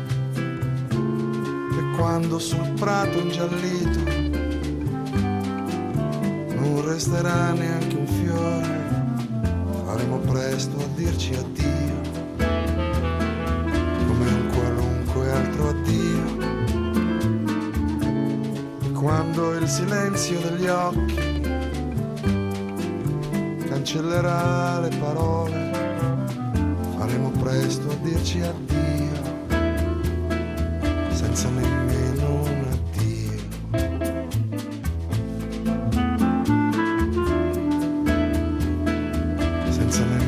S7: che quando sul prato ingiallito non resterà neanche un fiore, faremo presto a dirci addio altro addio. E quando il silenzio degli occhi cancellerà le parole, faremo presto a dirci addio senza nemmeno un addio. Senza nemmeno